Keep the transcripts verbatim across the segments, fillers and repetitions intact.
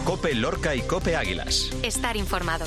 COPE Lorca y COPE Águilas. Estar informado.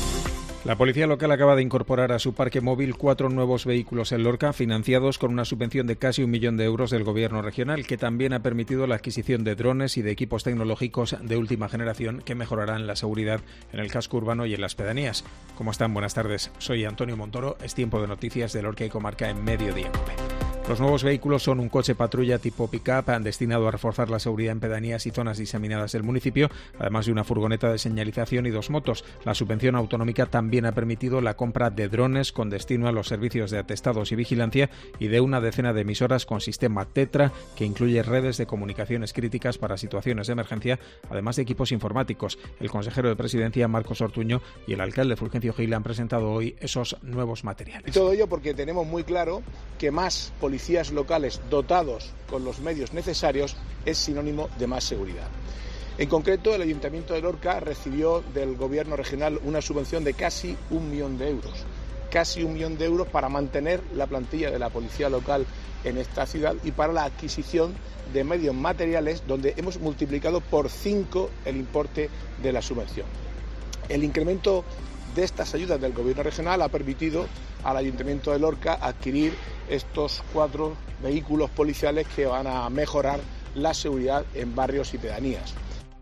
La policía local acaba de incorporar a su parque móvil cuatro nuevos vehículos en Lorca, financiados con una subvención de casi un millón de euros del gobierno regional, que también ha permitido la adquisición de drones y de equipos tecnológicos de última generación que mejorarán la seguridad en el casco urbano y en las pedanías. ¿Cómo están? Buenas tardes. Soy Antonio Montoro. Es tiempo de noticias de Lorca y Comarca en Mediodía COPE. Los nuevos vehículos son un coche patrulla tipo pick-up destinado a reforzar la seguridad en pedanías y zonas diseminadas del municipio, además de una furgoneta de señalización y dos motos. La subvención autonómica también ha permitido la compra de drones con destino a los servicios de atestados y vigilancia y de una decena de emisoras con sistema Tetra, que incluye redes de comunicaciones críticas para situaciones de emergencia, además de equipos informáticos. El consejero de Presidencia, Marcos Ortuño, y el alcalde Fulgencio Gil han presentado hoy esos nuevos materiales. Y todo ello porque tenemos muy claro que más policías policías locales dotados con los medios necesarios es sinónimo de más seguridad. En concreto, el Ayuntamiento de Lorca recibió del Gobierno regional una subvención de casi un millón de euros. Casi un millón de euros para mantener la plantilla de la policía local en esta ciudad y para la adquisición de medios materiales, donde hemos multiplicado por cinco el importe de la subvención. El incremento de estas ayudas del Gobierno regional ha permitido al Ayuntamiento de Lorca adquirir estos cuatro vehículos policiales que van a mejorar la seguridad en barrios y pedanías.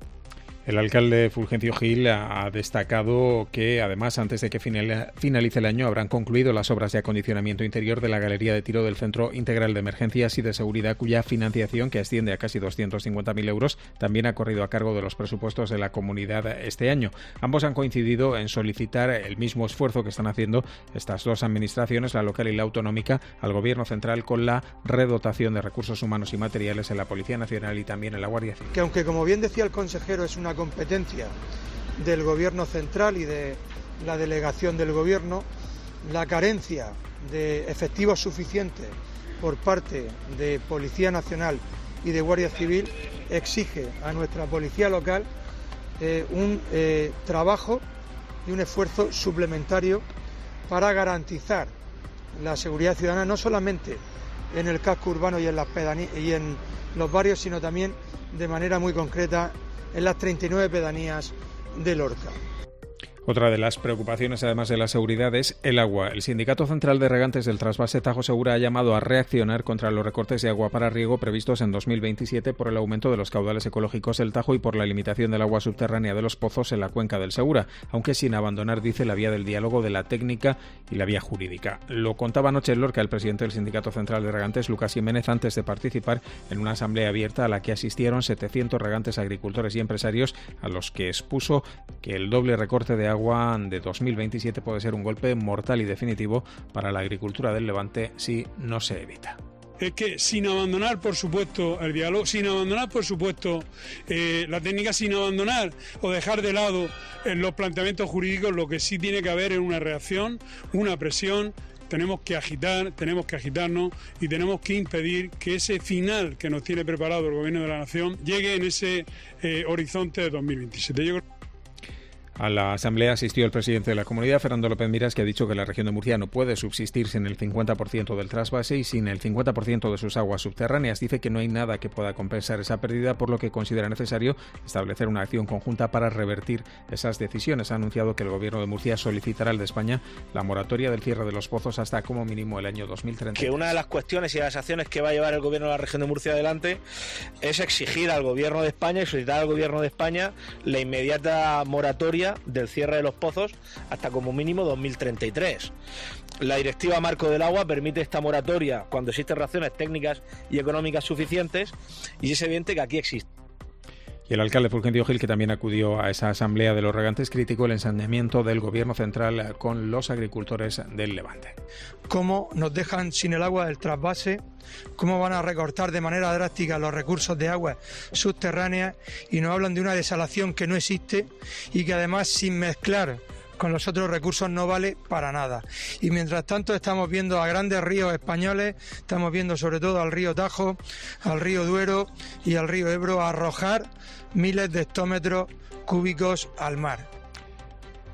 El alcalde Fulgencio Gil ha destacado que, además, antes de que finalice el año, habrán concluido las obras de acondicionamiento interior de la galería de tiro del Centro Integral de Emergencias y de Seguridad, cuya financiación, que asciende a casi doscientos cincuenta mil euros, también ha corrido a cargo de los presupuestos de la comunidad este año. Ambos han coincidido en solicitar el mismo esfuerzo que están haciendo estas dos administraciones, la local y la autonómica, al Gobierno central con la redotación de recursos humanos y materiales en la Policía Nacional y también en la Guardia Civil. Que aunque, como bien decía el consejero, es una competencia del Gobierno central y de la delegación del Gobierno, la carencia de efectivos suficientes por parte de Policía Nacional y de Guardia Civil exige a nuestra policía local eh, un eh, trabajo y un esfuerzo suplementario para garantizar la seguridad ciudadana, no solamente en el casco urbano y en las pedanías y en los barrios, sino también de manera muy concreta en las treinta y nueve pedanías de Lorca. Otra de las preocupaciones, además de la seguridad, es el agua. El Sindicato Central de Regantes del Trasvase Tajo Segura ha llamado a reaccionar contra los recortes de agua para riego previstos en dos mil veintisiete por el aumento de los caudales ecológicos del Tajo y por la limitación del agua subterránea de los pozos en la cuenca del Segura, aunque sin abandonar, dice, la vía del diálogo, de la técnica y la vía jurídica. Lo contaba anoche en Lorca el presidente del Sindicato Central de Regantes, Lucas Jiménez, antes de participar en una asamblea abierta a la que asistieron setecientos regantes, agricultores y empresarios, a los que expuso que el doble recorte de agua de dos mil veintisiete puede ser un golpe mortal y definitivo para la agricultura del Levante si no se evita. Es que sin abandonar, por supuesto, el diálogo, sin abandonar, por supuesto, eh, la técnica, sin abandonar o dejar de lado eh, los planteamientos jurídicos, lo que sí tiene que haber es una reacción, una presión. Tenemos que agitar, tenemos que agitarnos y tenemos que impedir que ese final que nos tiene preparado el Gobierno de la Nación llegue en ese eh, horizonte de dos mil veintisiete. Yo creo... A la asamblea asistió el presidente de la comunidad, Fernando López Miras, que ha dicho que la región de Murcia no puede subsistir sin el cincuenta por ciento del trasvase y sin el cincuenta por ciento de sus aguas subterráneas. Dice que no hay nada que pueda compensar esa pérdida, por lo que considera necesario establecer una acción conjunta para revertir esas decisiones. Ha anunciado que el Gobierno de Murcia solicitará al de España la moratoria del cierre de los pozos hasta como mínimo el año dos mil treinta. Que una de las cuestiones y las acciones que va a llevar el Gobierno de la región de Murcia adelante es exigir al Gobierno de España y solicitar al Gobierno de España la inmediata moratoria del cierre de los pozos hasta como mínimo dos mil treinta y tres. La Directiva Marco del Agua permite esta moratoria cuando existen razones técnicas y económicas suficientes, y es evidente que aquí existe. Y el alcalde Fulgencio Gil, que también acudió a esa asamblea de los regantes, criticó el ensañamiento del Gobierno central con los agricultores del Levante. Cómo nos dejan sin el agua del trasvase, cómo van a recortar de manera drástica los recursos de agua subterráneas y nos hablan de una desalación que no existe y que además, sin mezclar con los otros recursos, no vale para nada. Y mientras tanto estamos viendo a grandes ríos españoles, estamos viendo sobre todo al río Tajo, al río Duero y al río Ebro arrojar miles de hectómetros cúbicos al mar.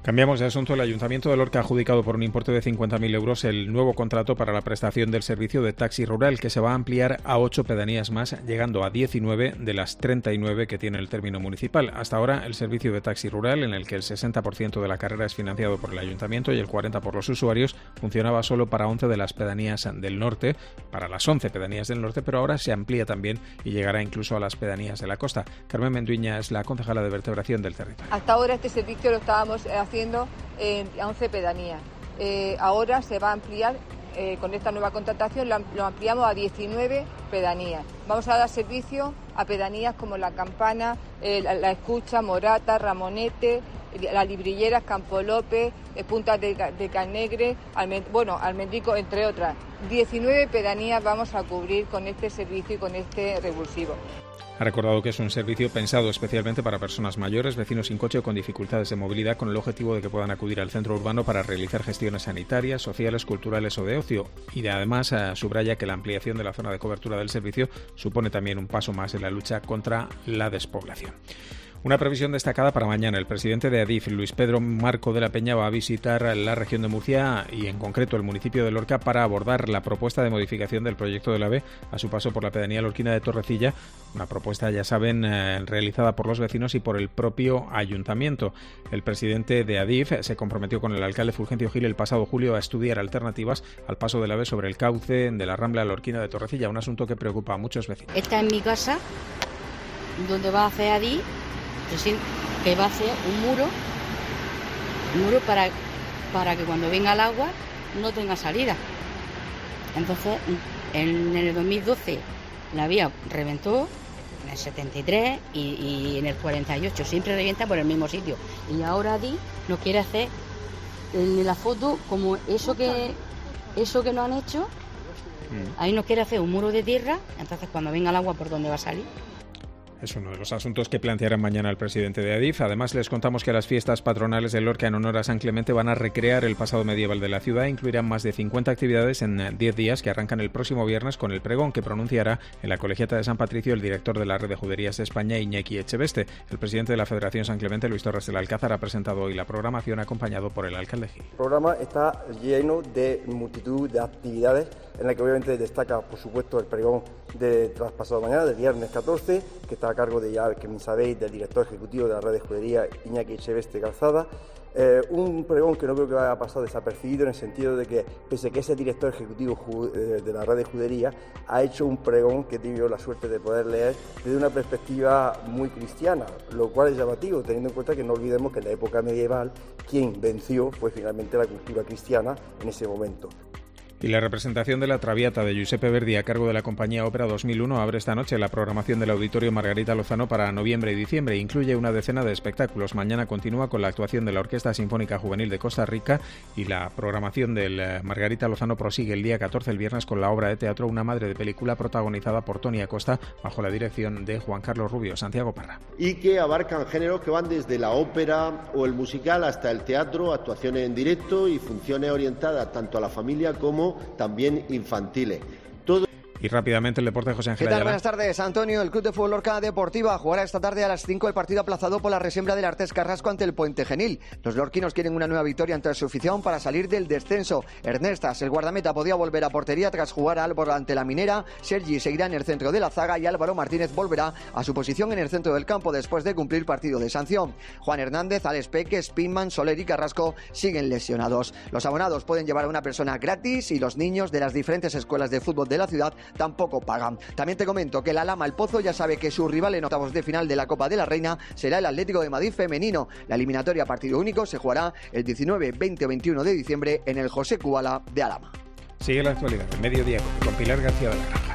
Cambiamos de asunto. El Ayuntamiento de Lorca ha adjudicado por un importe de cincuenta mil euros el nuevo contrato para la prestación del servicio de taxi rural, que se va a ampliar a ocho pedanías más, llegando a diecinueve de las treinta y nueve que tiene el término municipal. Hasta ahora, el servicio de taxi rural, en el que el sesenta por ciento de la carrera es financiado por el Ayuntamiento y el cuarenta por ciento por los usuarios, funcionaba solo para once de las pedanías del norte, para las once pedanías del norte, pero ahora se amplía también y llegará incluso a las pedanías de la costa. Carmen Menduiña es la concejala de vertebración del territorio. Hasta ahora este servicio lo estábamos haciendo haciendo eh, a once pedanías. Eh, ahora se va a ampliar, eh, con esta nueva contratación lo, lo ampliamos a diecinueve pedanías. Vamos a dar servicio a pedanías como La Campana, eh, la, la Escucha, Morata, Ramonete, Las Librilleras, Campo López, eh, Puntas de, de Canegre, Almend- bueno, Almendico, entre otras. diecinueve pedanías vamos a cubrir con este servicio y con este revulsivo. Ha recordado que es un servicio pensado especialmente para personas mayores, vecinos sin coche o con dificultades de movilidad, con el objetivo de que puedan acudir al centro urbano para realizar gestiones sanitarias, sociales, culturales o de ocio. Y de, además eh, subraya que la ampliación de la zona de cobertura del servicio supone también un paso más en la lucha contra la despoblación. Una previsión destacada para mañana. El presidente de Adif, Luis Pedro Marco de la Peña, va a visitar la región de Murcia y en concreto el municipio de Lorca para abordar la propuesta de modificación del proyecto del AVE a su paso por la pedanía lorquina de Torrecilla, una propuesta, ya saben, eh, realizada por los vecinos y por el propio ayuntamiento. El presidente de Adif se comprometió con el alcalde Fulgencio Gil el pasado julio a estudiar alternativas al paso del AVE sobre el cauce de la Rambla lorquina de Torrecilla, un asunto que preocupa a muchos vecinos. Esta es mi casa, donde va a hacer Adif, que va a hacer un muro, un muro para, para que cuando venga el agua no tenga salida. Entonces, en el dos mil doce la vía reventó, en el setenta y tres y, y en el cuarenta y ocho siempre revienta por el mismo sitio. Y ahora Adif nos quiere hacer en la foto como eso que eso que nos han hecho. Ahí nos quiere hacer un muro de tierra, entonces cuando venga el agua, ¿por dónde va a salir? Es uno de los asuntos que planteará mañana el presidente de Adif. Además, les contamos que las fiestas patronales de Lorca en honor a San Clemente van a recrear el pasado medieval de la ciudad e incluirán más de cincuenta actividades en diez días que arrancan el próximo viernes con el pregón que pronunciará en la Colegiata de San Patricio el director de la Red de Juderías de España, Iñaki Echeveste. El presidente de la Federación San Clemente, Luis Torres del Alcázar, ha presentado hoy la programación acompañado por el alcalde Gil. El programa está lleno de multitud de actividades en la que obviamente destaca, por supuesto, el pregón de traspasado mañana, del viernes catorce, que está a cargo de, ya que sabéis, del director ejecutivo de la Red de Judería, Iñaki Echeveste Calzada. Eh, un pregón que no creo que vaya a pasar desapercibido en el sentido de que, pese a que ese director ejecutivo de la Red de Judería ha hecho un pregón que he tenido la suerte de poder leer desde una perspectiva muy cristiana, lo cual es llamativo, teniendo en cuenta que no olvidemos que en la época medieval quien venció fue finalmente la cultura cristiana en ese momento. Y la representación de la Traviata de Giuseppe Verdi a cargo de la compañía Ópera dos mil uno abre esta noche la programación del Auditorio Margarita Lozano para noviembre y diciembre. Incluye una decena de espectáculos. Mañana continúa con la actuación de la Orquesta Sinfónica Juvenil de Costa Rica y la programación del Margarita Lozano prosigue el día catorce, el viernes, con la obra de teatro Una madre de película protagonizada por Toni Acosta bajo la dirección de Juan Carlos Rubio. Santiago Parra. Y que abarcan géneros que van desde la ópera o el musical hasta el teatro, actuaciones en directo y funciones orientadas tanto a la familia como también infantiles. Todo... Y rápidamente el deporte, José Ángel ¿Qué tal? Ayala. Buenas tardes, Antonio. El Club de Fútbol Lorca Deportiva jugará esta tarde a las cinco el partido aplazado por la resiembra del Artés Carrasco ante el Puente Genil. Los lorquinos quieren una nueva victoria ante su afición para salir del descenso. Ernestas, el guardameta, podía volver a portería tras jugar a Álvaro ante la Minera. Sergi seguirá en el centro de la zaga y Álvaro Martínez volverá a su posición en el centro del campo después de cumplir partido de sanción. Juan Hernández, Alex Peque, Spinman, Soler y Carrasco siguen lesionados. Los abonados pueden llevar a una persona gratis y los niños de las diferentes escuelas de fútbol de la ciudad tampoco pagan. También te comento que la Lama El Pozo ya sabe que su rival en octavos de final de la Copa de la Reina será el Atlético de Madrid femenino. La eliminatoria a partido único se jugará el diecinueve, veinte o veintiuno de diciembre en el José Kubala de Alhama. Sigue la actualidad, el mediodía con Pilar García de la Granja.